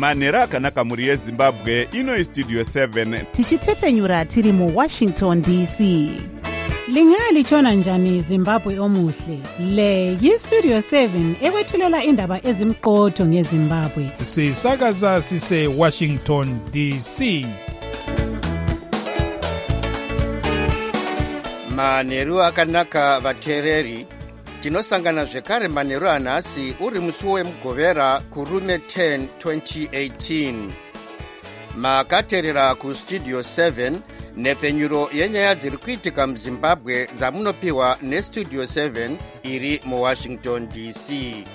manheru akanaka mhuri yezimbabwe. Ino istudio 7 tichitefenyura tiri muwashington dc. Lingalitshona njani Zimbabwe omuhle? Le yistudio 7 ekwethulela indaba ezimqotho ngeZimbabwe. Sisakaza sise Washington DC. Manheru akanaka vateereri. Tinosangana zvekare manheru anhasi uri musi wemugovera kurume 10 2018. Makateerera kustudio 7 nepfenyuro yenyaya dziri kuitika muZimbabwe dzamunopiwa nestudio 7 iri muWashington DC.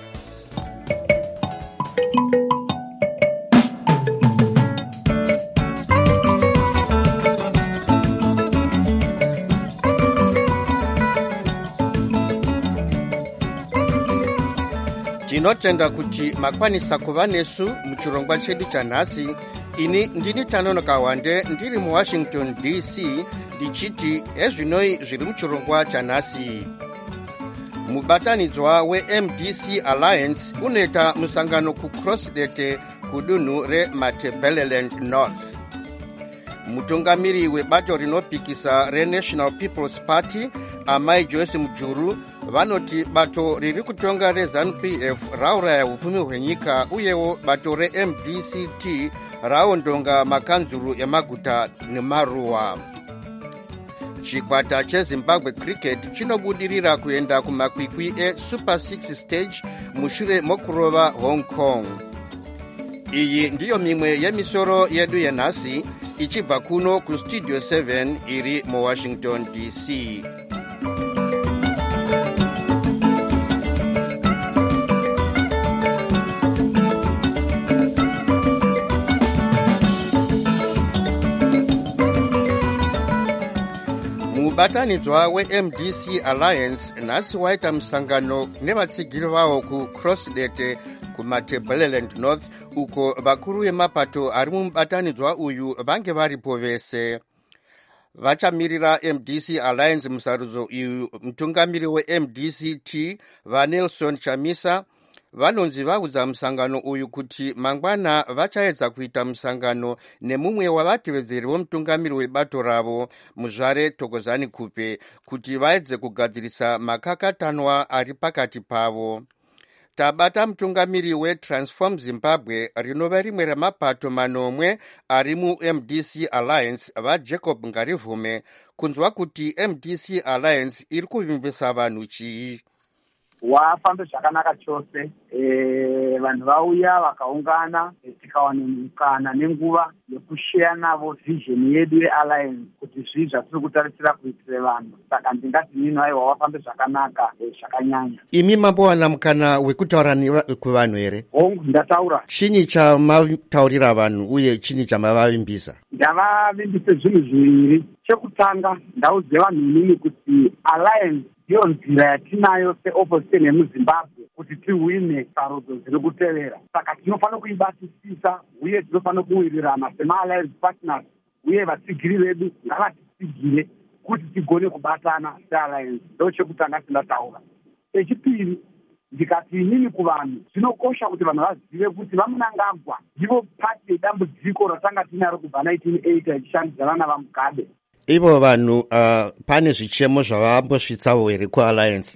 Tinotenda kuti makwanisa kuva nesu muchirongwa chedu chanhasi. Ini ndini Tanonoka Wande ndiri muWashington DC ndichiti ezvinoi zviri muchirongwa chanhasi. Mubatanidzwa weMDC Alliance unoita musangano kuCrossdete kudunhu reMatabeleland North. Mutungamiri webato rinopikisa reNational People's Party Amai Joyce Mujuru vanoti bato riri kutonga reZANU-PF rauraya upfumi hwenyika uyewo bato reMDCT raondonga makanzuru emaguta nemaruwa. Chikwata cheZimbabwe Cricket chinobudirira kuenda kumakwikwi eSuper 6 stage mushure mokurova Hong Kong. Iyi ndiyo mimwe yemisoro yedu yenhasi ichibva kuno kustudio 7 iri muWashington DC. Mubatanidzwa weMDC Alliance nhasi waita musangano nevatsigiri vavo kuCrossdete kuMatabeleland North uko vakuru vemapato ari mumubatanidzwa uyu vange varipo vese. Vachamirira MDC Alliance musarudzo uyu mutungamiri weMDCT vaNelson Chamisa vanonzi vaudza musangano uyu kuti mangwana vachaedza kuita musangano nemumwe wavatevedzeri vomutungamiri webato ravo Muzvare Thokozani Kupe kuti vaedze kugadzirisa makakatanwa ari pakati pavo. Tabata mutungamiri weTransform Zimbabwe rinova rimwe remapato manomwe ari muMDC Alliance vaJacob Ngarivume kunzwa kuti MDC Alliance iri kuvimbisa vanhu chii. Wafambe zvakanaka chose. Vanhu vauya vakaungana tikawana mukana nenguva yekushare navo vision yedu yealliance kuti zvii zvatiri kutarisira kuitire vanhu. Saka ndingati nini aiwa wafambe zvakanaka zvakanyanya. Imi mambowana mukana wekutaura kuvanhu here? Hongu ndataura. Chinyi chamataurira vanhu uye chinyi chamavavimbisa? Ndavavimbise zvinhu zviviri. Chekutanga ndaudze vanhu inini kuti alliance ndiyo nzira yatinayo seopposition yemuZimbabwe kuti tiwine sarudzo dziri kutevera. Saka tinofanira kuibatisisa uye tinofanira kuwirirana sema-alliance partners uye vatsigiri vedu ngavatitsigire kuti tigone kubatana se-alliance. Ndo chekutanga tindataura. Echipiri ndikati inini kuvanhu zvinokosha kuti vanhu vazive kuti vaMunangagwa ndivo pati yedambudziko ratanga tinaro kubva 1980 ichishandidzana navaMugabe. Ivo vanhu pane zvichemo zvavambosvitsawo here kualliance?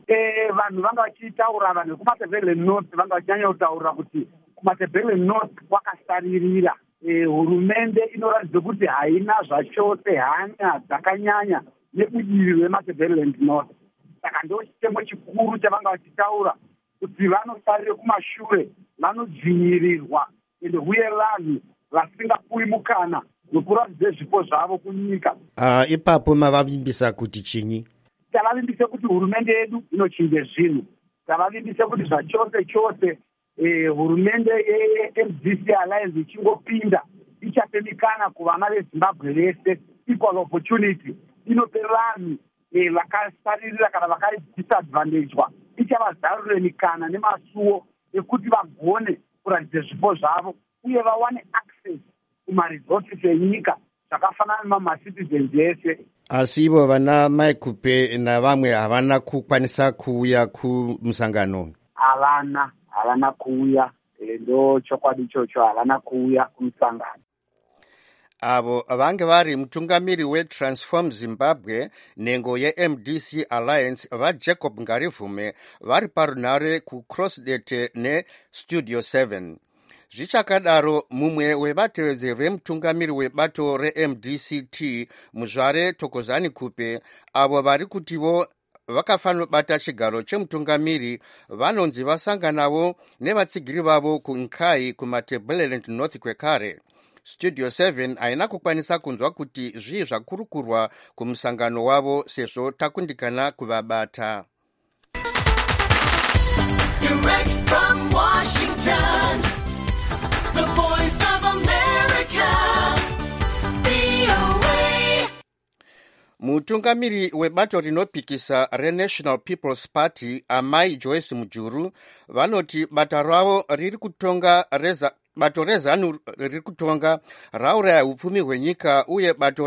Vanhu vanga vachitaura, vanhu vekuMatabeleland North vanga vachinyanya kutaura kuti kuMatabeleland North kwakasaririra. Hurumende inoratidza kuti haina zvachose hanya dzakanyanya nebudiriro reMatabeleland North. Saka ndo chichemo chikuru chavanga vachitaura kuti vanosarire kumashure, vanodzvinyirirwa ende uye vanhu vasingapuwi mukana nokuratidze zvipo zvavo kunyika. Ipapo mavavimbisa kuti chinyi? Tavavimbise kuti hurumende yedu inochinje zvinhu. Tavavimbise kuti zvachose chose hurumende yeMDC Alliance ichingopinda ichape mikana kuvana veZimbabwe vese, equal opportunity. Inope vanhu vakasaririra kana vakari disadvantagedwa ichavazarurire mikana nemasuwo ekuti vagone kuratidze zvipo zvavo uye vawane access kumaresources enyika zvakafanana nemamacitizens ese. Asi ivo vana Mai Kupe navamwe havana kukwanisa kuuya kumusangano? Havana kuuya. ndo chokwadi ichocho havana kuuya kumusangano. Avo vange vari mutungamiri weTransform Zimbabwe nengo yeMDC Alliance vaJacob Ngarivume vari parunare kuCrossdete neStudio 7. Zvichakadaro mumwe wevatevedzeri vemutungamiri webato reMDCT Muzvare Thokozani Kupe avo vari kutivo vakafanobata chigaro chemutungamiri vanonzi vasanganavo nevatsigiri vavo kuNkhai kumaTebeleland North kwekare. Studio 7 haina kukwanisa kunzwa kuti zvii zvakurukurwa kumusangano wavo sezvo takundikana kuvabata. Direct from Washington, the voice of America, VOA. Mutungamiri webato rinopikisa reNational People's Party Amai Joyce Mujuru vanoti bata ravo riri kutonga bato rezanu riri kutonga rauraya upfumi hwenyika uye bato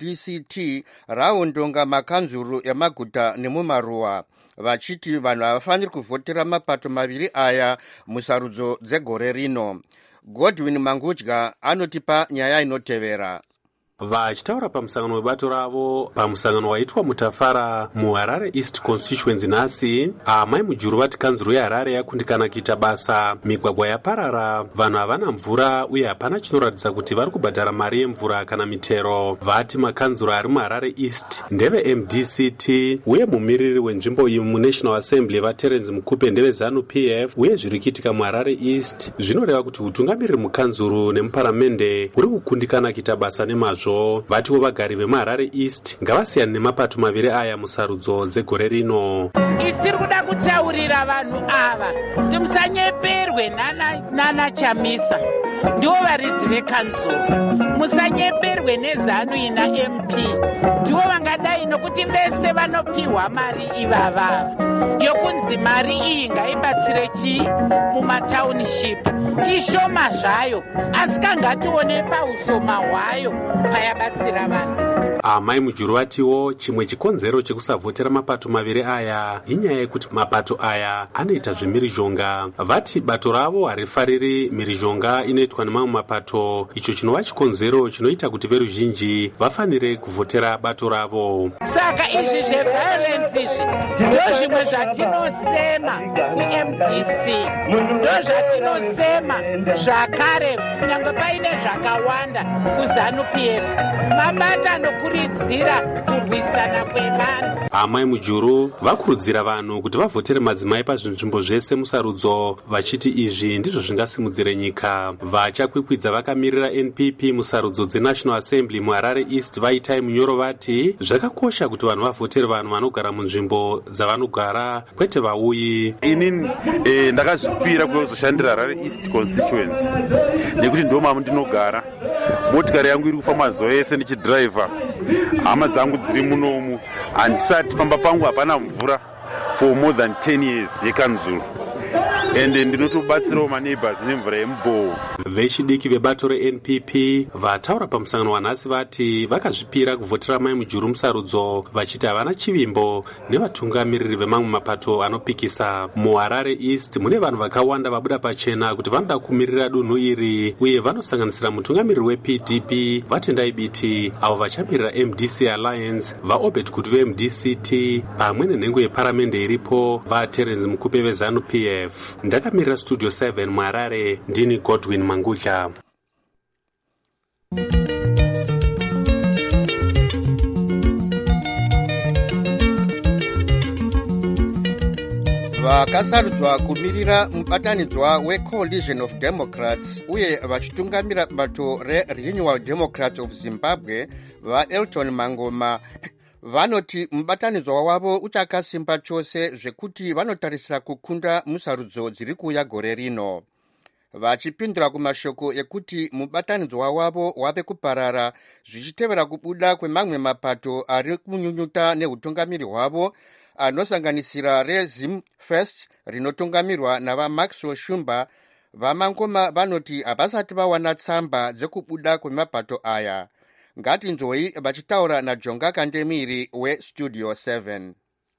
reMDCT raundonga makanzuru emaguta nemumaruwa vachiti vanhu havafaniri kuvhotera mapato maviri aya musarudzo dzegore rino. Godwin Mangudya anotipa nyaya inotevera. Vachitaura pamusangano webato ravo pamusangano waitwa muTafara muHarare East Constituency nhasi, Amai Mujuru vati kanzuru yeHarare yakundikana kuita basa, migwagwa yaparara, vanhu havana mvura uye hapana chinoratidza kuti vari kubhadhara mari yemvura kana mitero. Vati makanzuru ari muHarare East ndeve MDCT uye mumiriri wenzvimbo iyi muNational Assembly vaTerence Mukupe ndeve ZANU PF uye zviri kuitika muHarare East zvinoreva kuti utungamiriri mukanzuru nemuparamende uri kukundikana kuita basa nemazvo. Vatiwo vagari vemuHarare East ngavasiyane nemapato maviri aya musarudzo dzegore rino. Isiri kuda kutaurira vanhu ava kuti musanyeperwe nana Chamisa ndivo varidzi vekanzuru, musanyeperwe neZANU ina MP ndivo vangadai nokuti vese vanopiwa mari ivava yokunzi mari iyi ngaibatsire chii mumatauniship ishoma zvayo asi kangatione paushoma hwayo payabatsira vanhu. Amai Mujuru vatiwo chimwe chikonzero chekusavhotera mapato maviri aya inyaya yekuti mapato aya anoita zvemirizhonga. Vati bato ravo harifariri mirizhonga inoitwa nemamwe mapato, icho chinova chikonzero chinoita kuti veruzhinji vafanire kuvhotera bato ravo. Saka izvi zveviolence izvi ndo zvimwe zvatinosema kuMDC, ndo zvatinosema zvakare kunyange paine zvakawanda kuZANU PF. Mabata anokuridzira kurwisana kwevanhu. Amai Mujuru vakurudzira vanhu kuti vavhotere madzimai pazvinzvimbo zvese musarudzo, vachiti izvi ndizvo zvingasimudzire nyika. Vachakwikwidza vakamirira NPP musarudzo dzeNational Assembly muHarare East vaitai Munyoro vati zvakakosha kuti vanhu vavhotere vanhu vanogara munzvimbo dzavanogara kwete vauyi. Inini ndakazvipira kuzoshandira Harare East Constituency nekuti ndomamo ndinogara. Motikari yangu iri kufamba mazuva ese ndichidhiraivha, hama dzangu dziri munomu, handisati pamba pangu hapana mvura for more than 10 years yekanzuru. Ende ndinotobatsirawo maneighbors nemvura yemubhowo. Vechidiki vebato reNPP vataura pamusangano wanhasi vati vakazvipira kuvhotera Mai Mujuru musarudzo, vachiti havana chivimbo nevatungamiriri vemamwe mapato anopikisa. MuHarare East mune vanhu vakawanda vabuda pachena kuti vanoda kumirira dunhu iri uye vanosanganisira mutungamiriri wePDP Vatendai Biti, avo vachamirira MDC Alliance, vaObed kuti veMDCT pamwe nenhengo yeparamende iripo vaTerence Mukupe veZANU PF. Ndakamirira Studio 7 muHarare, ndini Godwin Mangudya. Vakasarudzwa kumirira mubatanidzwa weCoalition of Democrats uye vachitungamira bato reRenewal Democrats of Zimbabwe vaElton Mangoma vanoti mubatanidzwa wavo uchakasimba chose zvekuti vanotarisira kukunda musarudzo dziri kuuya gore rino. Vachipindura kumashoko ekuti mubatanidzwa wavo wave kuparara zvichitevera kubuda kwemamwe mapato ari kunyunyuta neutungamiri hwavo anosanganisira reZim First rinotungamirwa navaMaxwell Shumba. VaMangoma vanoti havasati vawana tsamba dzekubuda kwemapato aya. Ngatinzwei vachitaura naJonga Kandemiri weStudio 7.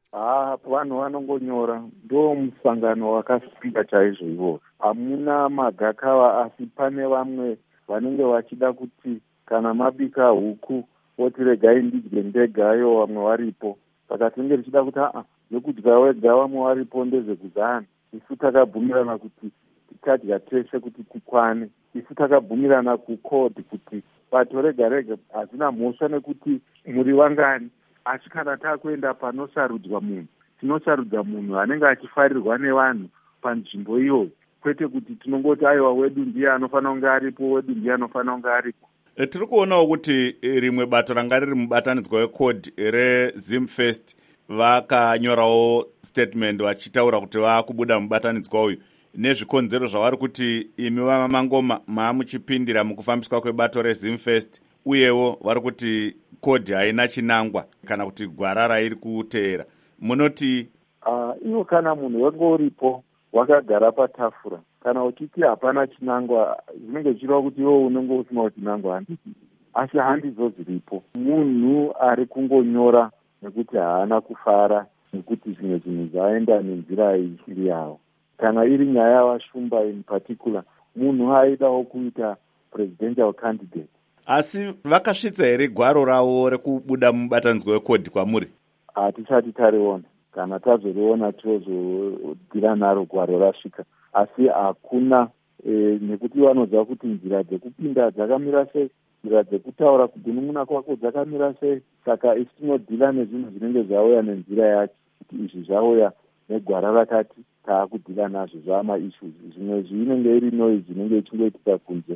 Vanhu vanongonyora, ndo musangano wakasvika chaizvo ivo. Hamuna magakava, asi pane vamwe vanenge vachida kuti kana mabika huku oti regai ndidye ndegayo vamwe varipo. Saka tinenge tichida kuti yokudya wega vamwe varipo ndezvekuzana. Isu takabvumirana kuti tichadya teshe kuti tikwane. Isu takabvumirana kukodhi kuti bato rega rega hazina mhosva nekuti muri vangani. Asi kana takuenda panosarudzwa munhu, tinosarudza munhu anenge achifarirwa nevanhu panzvimbo iyoyo, kwete kuti tinongoti aiwa wedu ndiye anofanira kunge aripo, wedu ndiye anofanira kunge aripo. Tiri kuonawo kuti rimwe bato ranga riri mubatanidzwa wekodhi reZimfest vakanyorawo statement vachitaura kuti vakubuda mubatanidzwa uyu nezvikonzero zvavari kuti imi vamangoma maamuchipindira mukufambiswa kwebato reZimfest, uyewo vari kuti kodhi haina chinangwa kana kuti gwara rairi kuteera. Munoti iwo kana munhu wenge uripo wakagara patafura, kana uchiti hapana chinangwa, zvinenge zvichireva kuti iwo unenge usinawo chinangwa handiti. Asi handidzo dziripo. Munhu ari kungonyora nekuti haana kufara nekuti zvimwe zvinhu zvaenda nenzira ichiri yawo. Kana iri nyaya yavashumba in particular, munhu aidawo kuita presidential candidate. Asi vakasvitsa here gwaro ravo rekubuda mubatanidzwa wekodhi kwamuri? Hatisati tariona. Kana tazoriona tozodira naro gwaro rasvika. Asi hakuna nekuti vanoziva kuti nzira dzekupinda dzakamira sei, nzira dzekutaura kugunun'una kwako dzakamira sei. Saka isi tinodhila nezvinhu zvinenge zvauya nenzira yacho, kuti izvi zvauya negwara rakati taakudhila nazvo zvamaissues. Zvimwe zvinenge iri noise inenge ichingoitika kunze.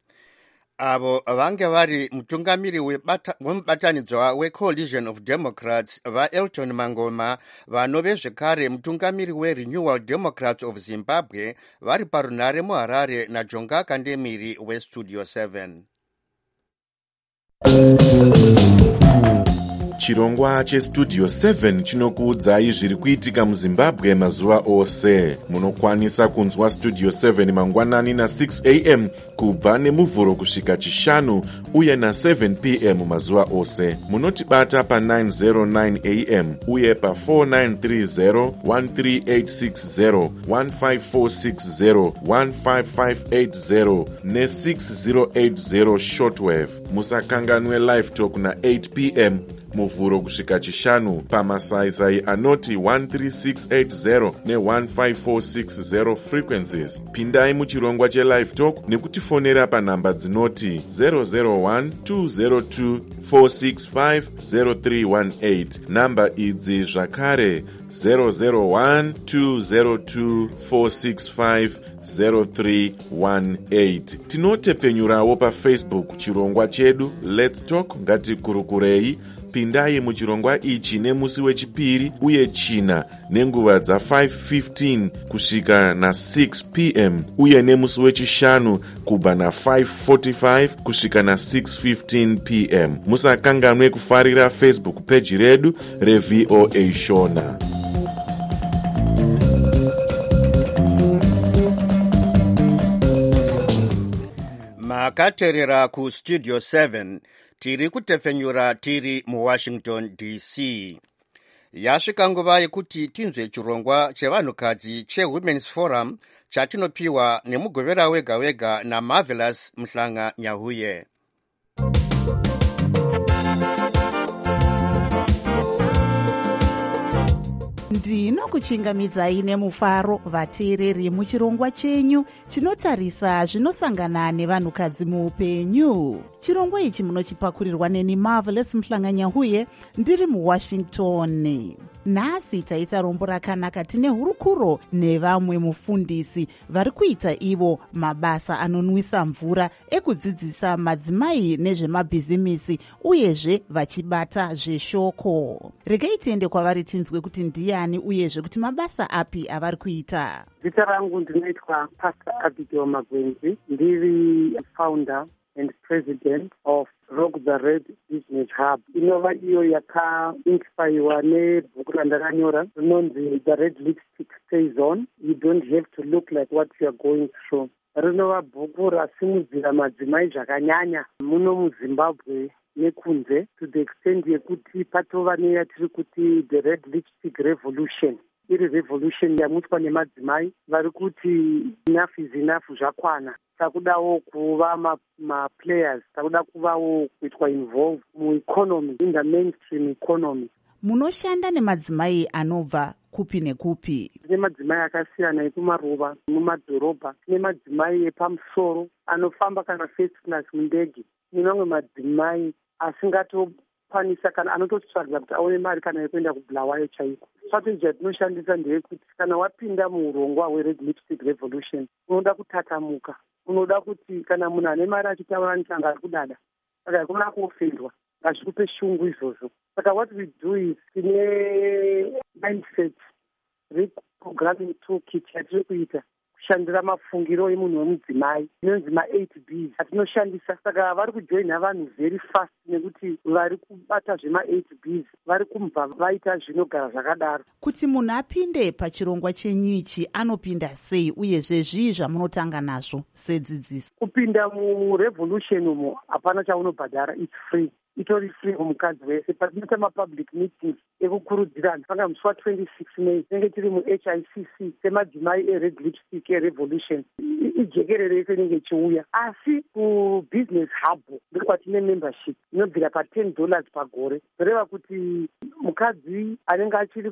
Avo vange vari mutungamiri wemubatanidzwa weCoalition of Democrats vaElton Mangoma, vanove zvekare mutungamiri weRenewal Democrats of Zimbabwe, vari parunhare muHarare naJonga Kandemiri weStudio 7. Chirongwa cheStudio 7 chinokuudzai zviri kuitika muZimbabwe mazuva ose. Munokwanisa kunzwa Studio 7 mangwanani na6 am kubva nemuvhuro kusvika chishanu uye na7 pm mazuva ose. Munotibata pa909 am uye pa4930, 13860, 15460, 15580 ne6080 shortwave. Musakanganwe live talk na8 pm muvhuro kusvika chishanu pamasaisai anoti 13680 ne15460 frequencies. Pindai muchirongwa chelive talk nekutifonera panhamba dzinoti 001-202-465-0318. Namba idzi zvakare 001-202-465-0318. Tinotepfenyurawo paFacebook chirongwa chedu Let's Talk ngatikurukurei. Pindai muchirongwa ichi nemusi wechipiri uye china nenguva dza5:15 kusvika na6 pm uye nemusi wechishanu kubva na5:45 kusvika na6:15 pm. Musakanganwe kufarira Facebook page redu reVOA Shona. Makaterera kuStudio 7. Tiri kutefenyura tiri muWashington DC. Yasvika nguva yekuti tinzwe chirongwa chevanhukadzi cheWomen's Forum chatinopiwa nemugovera wega wega naMarvelous Mhlanga Nyahuye. Ndinokuchingamidzai nemufaro vateereri muchirongwa chenyu chinotarisa zvinosangana nevanhukadzi muupenyu. Chirongwa ichi munochipakurirwa neni Marvelous Mhlanga Nyahuye ndiri muWashington. Nhasi taita rombo rakanaka tine hurukuro nevamwe mufundisi vari kuita ivo mabasa anonwisa mvura ekudzidzisa madzimai nezvemabhizimisi uyezve vachibata zveshoko. Regai tiende kwavari tinzwe kuti ndiani uyezve kuti mabasa api avari kuita. Zita rangu ndinoitwa Pastor Abigail Magwenzi, ndiri founder and president of Rock the Red Business Hub. Inova iyo yakainspirwa nebhuku randakanyora rinonzi The Red Lipstick Stays On. You don't have to look like what you are going through. Rinova bhuku rasimudzira madzimai zvakanyanya muno muZimbabwe nekunze to the extent yekuti patova neyatiri kuti the red lipstick revolution. Iri revolution yamuitwa nemadzimai vari kuti enough is enough, zvakwana. Takudawo kuva ma-players, takuda kuvawo kuitwa involved mueconomy, in the mainstream economy. Munoshanda nemadzimai anobva kupi nekupi? Tine madzimai akasiyana ekumaruva, mumadhorobha, tine madzimai epamusoro anofamba kana first class mundege, nemamwe madzimai asingatokwanisa kana anototsvaga kuti aone mari kana yekuenda kubulawayo chaiko. Strategy yatinoshandisa ndeyekuti kana wapinda muurongwa hwered lipstick revolution unoda kutatamuka, unoda kuti kana munhu ane mari achitaura nechanga ari kudada, saka ikona kuofendwa, ngazvikupe shungu izvozvo. Saka what we do is tine mindset reprogramming toolkit yatiri kuita kushandira mafungiro emunhu wemudzimai inonzi ma8Bs atinoshandisa. Saka vari kujoina vanhu very fast nekuti vari kubata zvema8Bs vari kubva vaita zvinogara zvakadaro. Kuti munhu apinde pachirongwa chenyu ichi anopinda sei, uyezve zvii zvamunotanga nazvo sedzidziso? Kupinda murevolution umo hapana chaunobhadhara, it's free. Itori free kumukadzi wese. Patinoita mapublic meetings ekukurudzirana, panga musi wa26 May tinenge tiri muHICC semadzimai ered lipstick erevolution, ijekerere yese inenge ichiuya. Asi kubusiness hub ndokwatine membership inobvira pa$10 pagore, zvoreva kuti mukadzi anenge achiri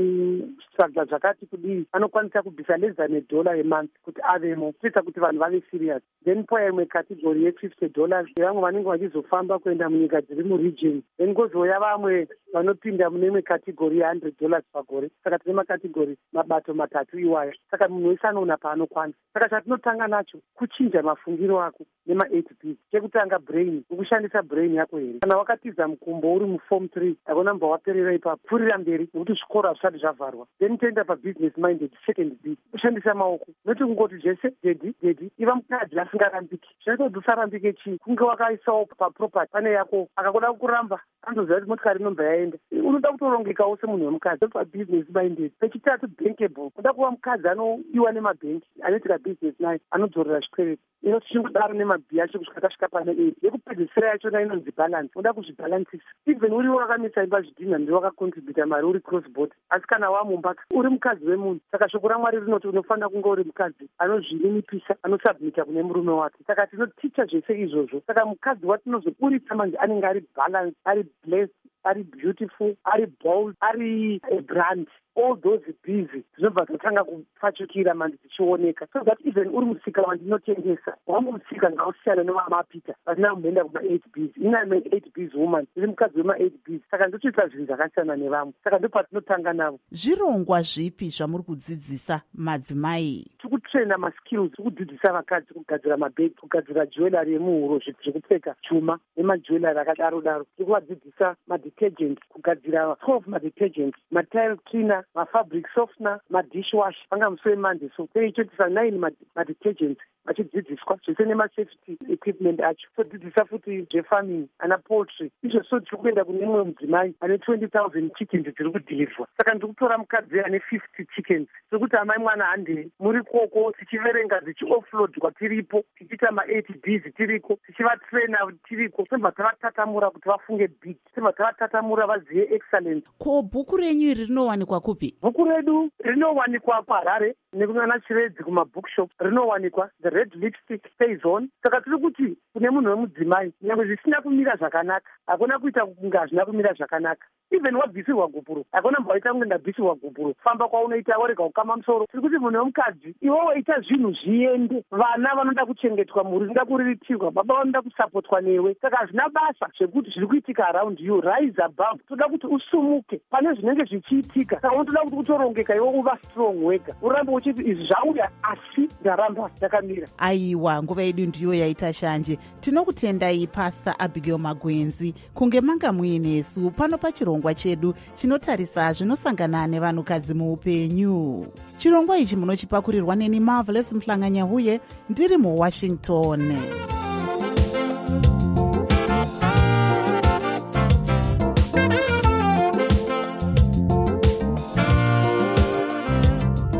kutsvaga zvakati kudii anokwanisa kubvisa less than $1 a month kuti avemo, kuita kuti vanhu vave serious. Then poya imwe category ye$50 yevamwe vanenge vachizofamba kuenda munyika dziri muregion, then kozoya vamwe vanopinda mune imwe category ye$100 pagore. Saka tine makategori mabato matatu iwaya, saka munhu wese anoona paanokwanisa. Saka chatinotanga nacho kuchinja mafungiro ako nema8Bs. Chekutanga brain, ukushandisa brain yako here. Kana wakatiza mukumbo uri muform 3 akona mba waperera ipapo, pfurira mberi nekuti zvikoro hazvisati zvavharwa. Then toenda pabusiness minded, second B, kushandisa maoko, noti kungoti zvese dedi iva mukadzi asingarambiki. Zvinoita kuti usarambike chii, kunge wakaisawo paproperty pane yako, akakuda kuramba andoziva kuti motikari inobva yaenda. Unoda kutorongekawo semunhu wemukadzi pabusiness minded. Pechitatu bankable, unoda kuva mukadzi anodiwa nemabhengi, anoitira business naye, anodzorera zvikwereti. Inochingodaro nemabhi acho kusvika tasvika pane 8. Yekupedzisira yachona inonzi balance, unoda kuzvibhalansisa. Even uri wakamisa imba zvidhina ndiwe wakakontributa mari uri cross border, asi kana wamumba uri mukadzi wemunhu. Saka shoko raMwari rinoti unofanira kunge uri mukadzi anozvininipisa, anosubmita kune murume wake. Saka tinoticha zvese izvozvo. Saka mukadzi watinozoburitsa manje anenge ari balance, ari blessed, ari beautiful, ari bold, ari a brand. All those Bs dzinobva dzatanga kupfachukira manje dzichioneka, so that even uri musika wandinotengesa wangu musika ngausiyana nevamapita vasina kumboenda kuma8Bs. Ina ma8Bs woman iri mukadzi wema8Bs, saka ndotoita zvinhu zvakasiyana nevamwe. Saka ndopatinotanga navo. Zvirongwa zvipi zvamuri kudzidzisa madzimai? Tikutraina maskills, tikudzidzisa vakadzi kugadzira mabhegi, kugadzira jewelry yemuhuro, zvinhu zvekupfeka, chuma nemajewelry akadaro daro. Tikuvadzidzisa madetergents, kugadzira 12 madetergents, matile cleaner, mafabric softener, madishwash, panga musi weMonday. So teichotisa 9 madetergents vachidzidziswa zvese nemasafety equipment acho. Todzidzisa futi zvefarming, ana poultry. Izvo so tiri kuenda kune mumwe mudzimai ane 20,000 chickens dziri kudhilivhwa. Saka ndiri kutora mukadzi ane 50 chickens. Tiri kuti amai mwana handei, muri koko tichiverenga dzichioffloadwa tiripo, tichiita ma8Bs tiriko, tichivatraina tiriko. Tobva tavatatamura kuti vafunge big, tobva tavatatamura vazive excellence. Ko bhuku renyu iri rinowanikwa kupi? Bhuku redu rinowanikwa paHarare nekunana Chiredzi kumabookshop. Rinowanikwa The Red Lipstick Stays On. Saka tiri kuti kune munhu wemudzimai nyangwe zvisina kumira zvakanaka, hakuna kuita kunge hazvina kumira zvakanaka. Even wabvisirwa gubhuro, hakuna mbaita kunge ndabvisirwa gubhuro, famba kwaunoita warega kukama musoro. Tiri kuti munhu wemukadzi iwewe ita zvinhu zviende. Vana vanoda kuchengetwa, mhuri inoda kuriritirwa, baba vanoda kusapotwa newe. Saka hazvina basa zvekuti zviri kuitika around you. Rise above. Toda kuti usumuke pane zvinenge zvichiitika. Saka unotoda kuti utorongeka iwe uva strong wega, urambe uchiti izvi zvauya asi ndaramba ndakamira. Aiwa, nguva yedu ndiyo yaita shanje. Tinokutendai Pastor Abigail Magwenzi kunge manga muinesu pano pachirongwa chedu chinotarisa zvinosangana nevanhukadzi muupenyu. Chirongwa ichi munochipakurirwa neni Marvelous Mhlanganya-Huye ndiri muWashington.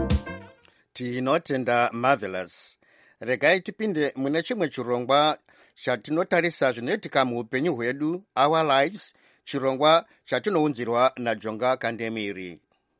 Tinotenda Marvelous. Regai tipinde mune chimwe chirongwa chatinotarisa zvinoitika muupenyu hwedu, Our Lives, chirongwa chatinounzirwa naJonga Kandemiri.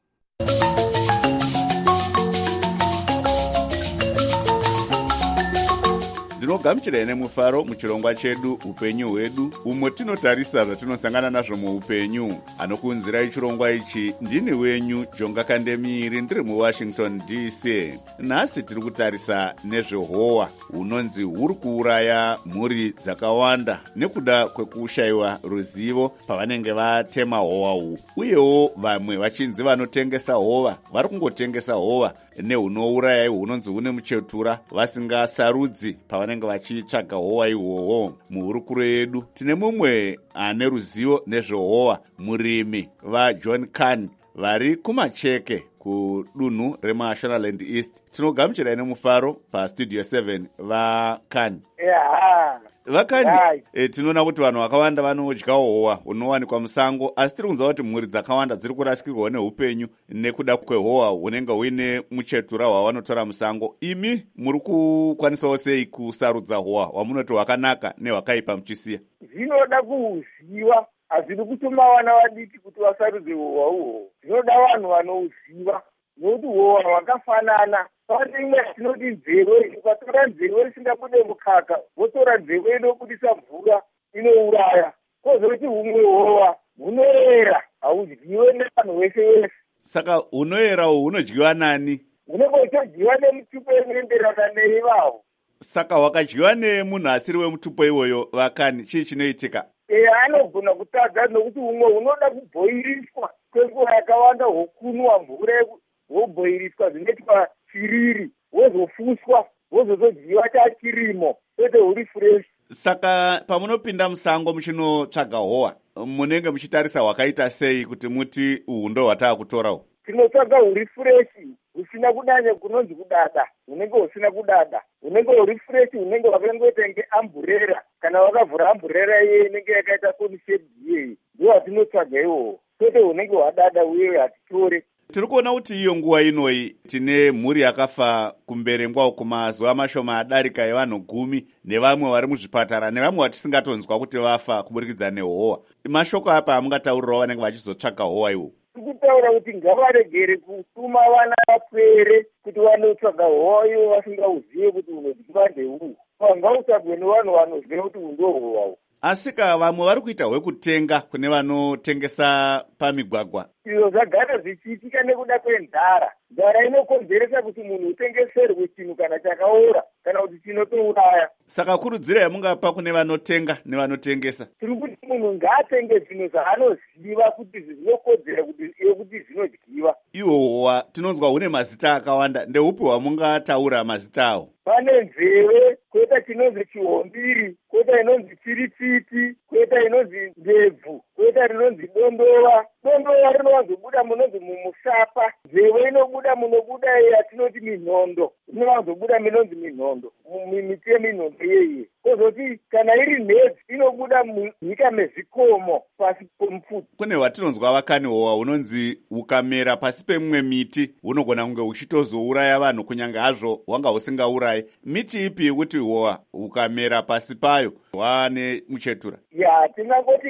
Ndinogamuchirai nemufaro muchirongwa chedu upenyu hwedu, umo tinotarisa zvatinosangana nazvo muupenyu. Anokuunzirai chirongwa ichi ndini wenyu Jonga Kandemiri, ndiri muWashington DC. Nhasi tiri kutarisa nezvehowa hunonzi huri kuuraya mhuri dzakawanda nekuda kwekushayiwa ruzivo pavanenge vatema howa uhu. Uyewo vamwe vachinzi vanotengesa hova vari kungotengesa hova nehunouraya hunonzi hune muchetura vasingasarudzi pavanenge vachitsvaga howa ihwohwo. Muhurukuro yedu tine mumwe ane ruzivo nezvehowa, murimi vaJohn Khan vari kumacheke kudunhu reMashonaland East. Tinogamuchirai nemufaro pastudio 7 vaKhan. Vakani, tinoona kuti vanhu vakawanda vanodyawo howa hunowanikwa musango, asi tiri kunzwa kuti mhuri dzakawanda dziri kurasikirwawo neupenyu nekuda kwehowa hunenge huine muchetura hwavanotora musango. Imi muri kukwanisawo sei kusarudza howa hwamunoti hwakanaka nehwakaipa muchisiya? Zvinoda kuhuziva, hazvidi kutuma vana vadiki kuti vasarudze howa uhwo. Zvinoda vanhu vanouziva, nokuti howa hwakafanana. Pane imwe yatinoti nzeve, ukatora nzeve isingabude mukaka, wotora nzeve inobudisa mvura, inouraya. Kozoti humwe howa hunoera, haudyiwe nevanhu wese wese. Saka hunoera uhu hunodyiwa nani? Hunenge huchodyiwa nemutupo inoenderana neivavo. Saka hwakadyiwa nemunhu asiri wemutupo iwoyo, Vakani, chii chinoitika? Anogona kutadza nokuti humwe hunoda kubhoiriswa kwenguva yakawanda, hwokunwa mvura hwobhoiriswa zvinoitwa chiriri, wozofuswa, wozozodyiwa chachirimo, kwete huri fresh. Saka pamunopinda musango muchinotsvaga howa, munenge muchitarisa hwakaita sei kuti muti uhu ndo hwataa kutora uhu? Tinotsvaga huri freshi, husina kudanya kunonzi kudada, hunenge husina kudada, hunenge huri freshi, hunenge hwakangoita nge amburera, kana wakavhura amburera iye inenge yakaita konishedi iyeyi, ndiwo hatinotsvaga iwowo, kwete hunenge hwadada uye hatitore. Tiri kuona kuti iyo nguva inoyi tine mhuri yakafa kumberengwa kumazuva mashoma adarika evanhu 10 nevamwe vari muzvipatara nevamwe vatisingatonzwa kuti vafa kuburikidza nehowa. Mashoko apa amungataurirawo vanenge vachizotsvaga howa iwo? Tikutaura kuti ngavaregere kutuma vana vapwere kuti vanotsvaga howa iwo vasingauzive kuti unodyiwa ndeuhu. Ngautsvagwe nevanhu vanoziva kuti undohowawo. Asika vamwe vari kuita hwekutenga kune vanotengesa pamigwagwa. Izvo zvagara zvichiitika nekuda kwenzara. Nzara inokonzeresa kuti munhu utengeserwe chinhu kana chakaora kana kuti chinotouraya. Saka kurudzira yamungapa kune vanotenga nevanotengesa? Tiri kuti munhu ngaatenge zvinhu zvaanoziva kuti zvinokodzera kuti zvinodyiwa. Ihwo howa tinonzwa hune mazita akawanda, ndeupi hwamungataura mazita awo? Pane nzeve, koita chinonzi chihombiri, koita inonzi chiritsiti, koita inonzi ndebvu, koita rinonzi dondova. Dondova rinowanzobuda munonzi mumusapa. Nzeve inobuda munobuda yatinoti minhondo. Inowanzobuda minonzi minhondo, miti yeminhondo yeye. Kozoti kana iri nhedzi inobuda munyika mezvikomo pasi pomupfudzi. Kune hwatinonzwa Vakani, howa hunonzi hukamera pasi pemumwe miti hunogona kunge huchitozouraya vanhu kunyange hazvo hwanga husingaurayi. Miti ipi yekuti howa hukamera pasi payo hwane muchetura? Tingangoti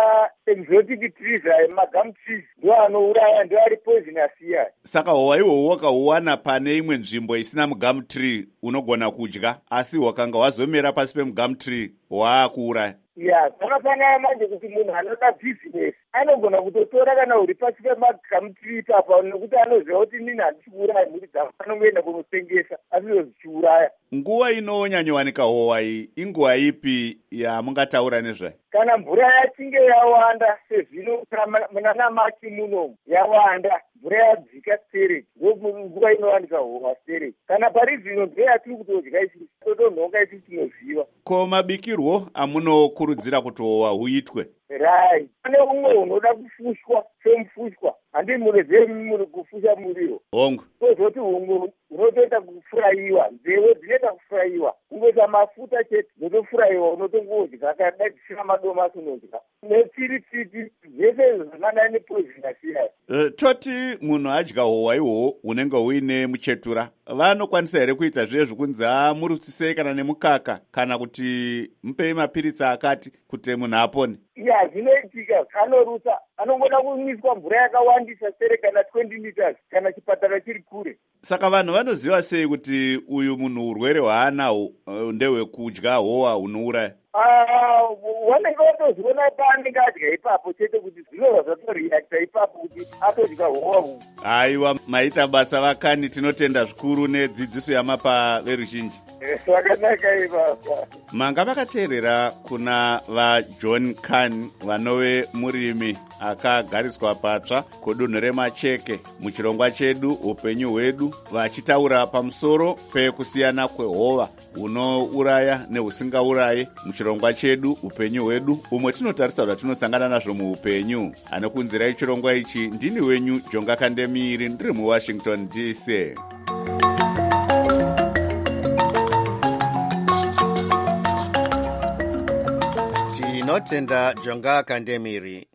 ma-exotic trees, ma-gum trees, ndo anouraya, ndo ari poisonous iya. Saka howa ihwo wakahuwana pane imwe nzvimbo isina mugum tree unogona kudya, asi hwakanga hwazomera pasi pemugum tree hwaakuuraya. Zvakafanana manje kuti munhu anoda bhizinesi anogona kutotora kana huri pasi pemagum tree papa, nekuti anoziva kuti nini handichiuraya mhuri dzangu, anongoenda kunotengesa asi zvichiuraya. Nguva inonyanyowanika howa iyi inguva ipi yamungataura nezvayo? Kana mvura yachinge yawanda sezvino munana Machi munomu yawanda, mvura yadzika stereki, ndomunguva inowanika howa stereki. Kana pari zvino ndo yatiri kutodya isi, totonhonga isi tinoziva. Ko mabikirwo amunokurudzira kuti howa huitwe? Rai, pane umwe unoda kufushwa semufushwa, handi munezve muri kufusha muriwo. Hongu. Kozoti umwe unotoita kufurayiwa, nzeve dzinoita kufurayiwa, kungoita mafuta chete, unotofurayiwa, unotongodya, kana tisina madomasi unodya. Nechiritsiti zvese zvakadai nepoisonous iyai. Toti munhu adya hohwa ihwo hunenge huine muchetura, vanokwanisa here kuita zvezvo kunzi murutsisei kana nemukaka kana kuti mupei mapiritsi akati kuti munhu apone? Ya, zvinoitika. Anorutsa, anongoda kumiswa mvura yakawandisa sere kana 20 liters kana chipatara chiri kure. Saka vanhu vanoziva sei kuti uyu munhu urwere hwaanahwo ndehwekudya hohwa hunouraya? Vanenge vatozviona paanenge adya ipapo chete kuti zvinobva zvatoreacta ipapo kuti atodya hohwa uhu. Aiwa, maita basa vakani, tinotenda zvikuru nedzidziso yamapa veruzhinji. Zvakanaka ivava. Manga vakateerera kuna vaJohn Khan vanove murimi akagariswa patsva kudunhu reMacheke muchirongwa chedu upenyu hwedu, vachitaura pamusoro pekusiyana kwehova hunouraya nehusingauraye muchirongwa chedu upenyu hwedu, umwe tinotarisa zvatinosangana nazvo muupenyu. Anokunzirai chirongwa ichi ndini wenyu Jonga Kandemiri, ndiri muWashington DC. Tinotenda Jonga Kandemiri.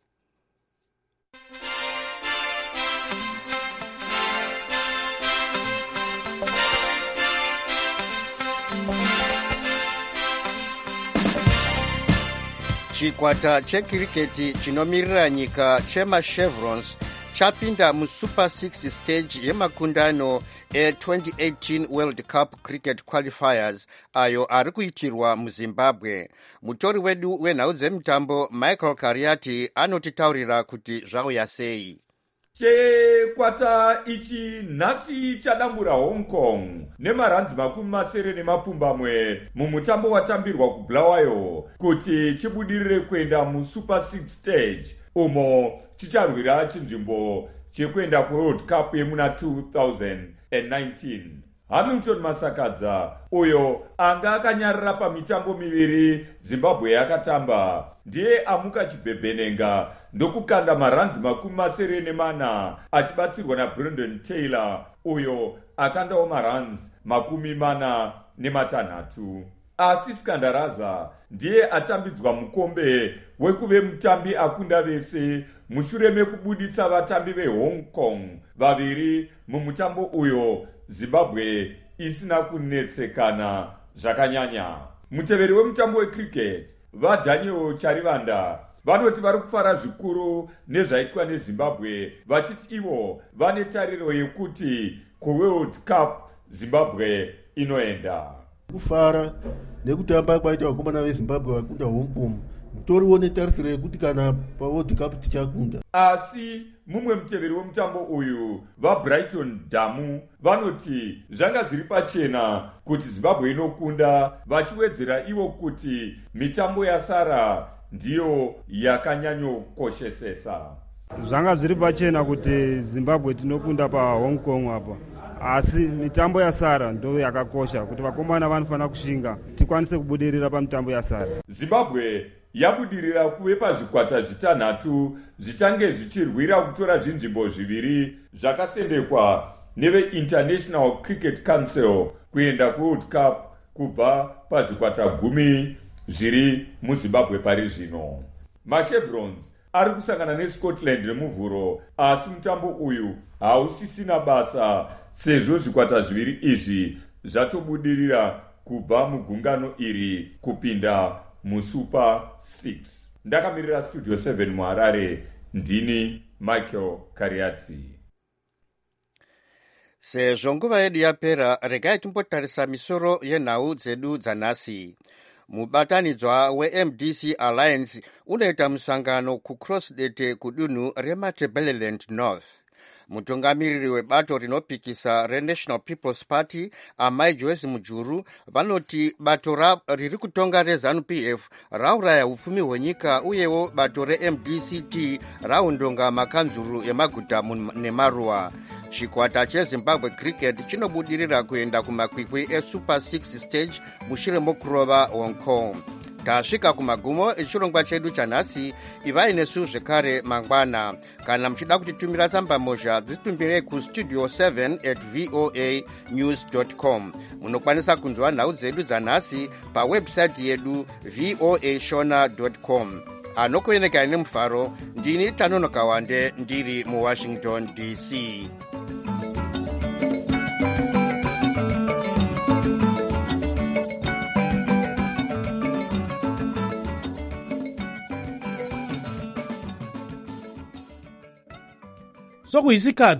Chikwata chekiriketi chinomirira nyika chemachevrons chapinda muSuper 6 stage yemakundano e2018 World Cup Cricket Qualifiers ayo ari kuitirwa muZimbabwe. Mutori wedu wenhau dzemitambo Michael Kariati anotitaurira kuti zvauya sei. Chikwata ichi nhasi chadambura Hong Kong nemaranzi 70 mumutambo watambirwa kuBulawayo kuti chibudirire kuenda muSuper 6 stage umo chicharwira chinzvimbo chekuenda kuWorld Cup yemuna 2019. Hamilton Masakadza, uyo anga akanyarara pamitambo miviri Zimbabwe yakatamba, ndiye amuka chibhebhenenga ndokukanda maranzi 40 achibatsirwa naBrendan Taylor, uyo akandawo maranzi 46. Asi Skandaraza ndiye atambidzwa mukombe wekuve mutambi akunda vese mushure mekubuditsa vatambi veHong Kong vaviri mumutambo uyo Zimbabwe isina kunetsekana zvakanyanya. Muteveri wemutambo wecricket vaDaniel Charivanda vanoti vari kufara zvikuru nezvaitwa neZimbabwe, vachiti ivo vane tariro yekuti kuWorld Cup Zimbabwe inoenda. Kufara nekutamba kwaita vakomana veZimbabwe vakunda Hong Kong, mutoriwo netarisiro yekuti kana paWorld Cup tichakunda. Asi mumwe muteveri wemutambo uyu vaBrighton Damu vanoti zvanga zviri pachena kuti Zimbabwe inokunda, vachiwedzera ivo kuti mitambo yasara ndiyo yakanyanyokoshesesa. Zvanga zviri pachena kuti Zimbabwe tinokunda paHong Kong apa, asi mitambo yasara ndo yakakosha kuti vakomana vanofana kushinga tikwanise kubudirira pamitambo yasara. Zimbabwe yabudirira kuve pazvikwata zvitanhatu zvichange zvichirwira kutora zvinzvimbo zviviri zvakasendekwa neveInternational Cricket Council kuenda kuWorld Cup kubva pazvikwata 10 zviri muZimbabwe pari zvino. Machevrons ari kusangana neScotland nemuvhuro, asi mutambo uyu hausisina basa sezvo zvikwata zviviri izvi zvatobudirira kubva mugungano iri kupinda muSuper 6. Ndakamirira Studio 7 muHarare, ndini Michael Kariati. Sezvo nguva yedu yapera, regai timbotarisa misoro yenhau dzedu dzanhasi. Mubatanidzwa weMDC Alliance unoita musangano kuCrossdete kudunhu reMatabeleland North. Mutungamiriri webato rinopikisa reNational People's Party Amai Joyce Mujuru vanoti bato riri kutonga reZANU-PF rauraya upfumi hwenyika, uyewo bato reMDCT raundonga makanzuru emaguta nemaruwa. Chikwata cheZimbabwe Cricket chinobudirira kuenda kumakwikwi eSuper 6 stage mushure mokurova Hong Kong. Tasvika kumagumo echirongwa chedu chanhasi. Ivai nesu zvekare mangwana. Kana muchida kutitumira tsamba mozha, dzitumbirei kustudio 7@voanews.com. Munokwanisa kunzwa nhau dzedu dzanhasi pawebsite yedu voashona.com. anokuyenekai nemufaro. Ndini Tanono Kawande ndiri muWashington DC. Sokuyisikhathi